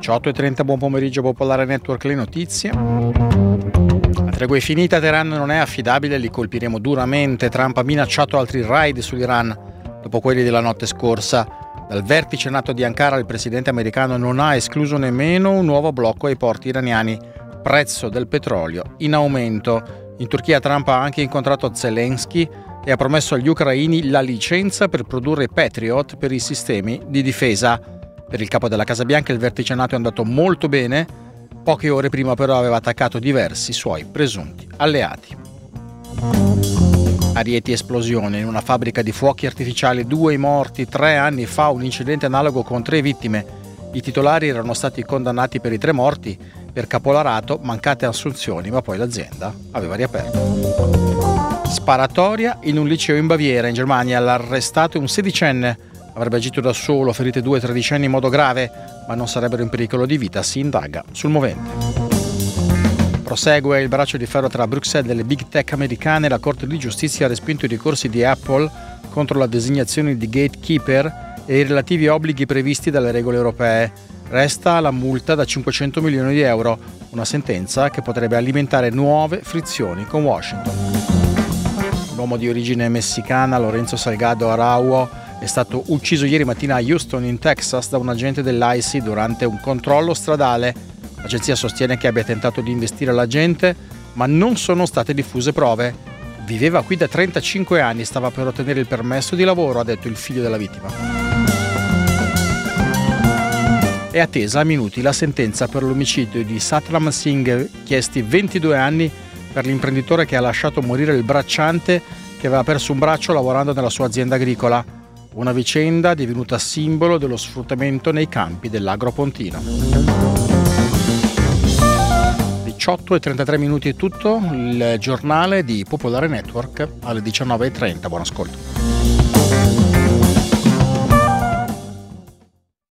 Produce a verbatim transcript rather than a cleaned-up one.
diciotto e trenta, buon pomeriggio Popolare Network, le notizie. La tregua è finita, Teheran non è affidabile, li colpiremo duramente. Trump ha minacciato altri raid sull'Iran dopo quelli della notte scorsa. Dal vertice NATO di Ankara il presidente americano non ha escluso nemmeno un nuovo blocco ai porti iraniani. Prezzo del petrolio in aumento. In Turchia Trump ha anche incontrato Zelensky e ha promesso agli ucraini la licenza per produrre Patriot per i sistemi di difesa. Per il capo della Casa Bianca il vertice NATO è andato molto bene, poche ore prima però aveva attaccato diversi suoi presunti alleati. A Rieti esplosione in una fabbrica di fuochi artificiali, due morti, tre anni fa un incidente analogo con tre vittime. I titolari erano stati condannati per i tre morti per caporalato, mancate assunzioni, ma poi l'azienda aveva riaperto. Sparatoria in un liceo in Baviera, in Germania, l'arrestato un sedicenne. Avrebbe agito da solo, ferite due tredicenni in modo grave, ma non sarebbero in pericolo di vita, si indaga sul movente. Prosegue il braccio di ferro tra Bruxelles e le big tech americane. La Corte di Giustizia ha respinto i ricorsi di Apple contro la designazione di gatekeeper e i relativi obblighi previsti dalle regole europee. Resta la multa da cinquecento milioni di euro, una sentenza che potrebbe alimentare nuove frizioni con Washington. L'uomo di origine messicana Lorenzo Salgado Araujo è stato ucciso ieri mattina a Houston, in Texas, da un agente dell'I C E durante un controllo stradale. L'agenzia sostiene che abbia tentato di investire l'agente, ma non sono state diffuse prove. Viveva qui da trentacinque anni, stava per ottenere il permesso di lavoro, ha detto il figlio della vittima. È attesa a minuti la sentenza per l'omicidio di Satnam Singh, chiesti ventidue anni per l'imprenditore che ha lasciato morire il bracciante che aveva perso un braccio lavorando nella sua azienda agricola. Una vicenda divenuta simbolo dello sfruttamento nei campi dell'Agropontino. diciotto e trentatré minuti è tutto, il giornale di Popolare Network alle diciannove e trenta. Buon ascolto.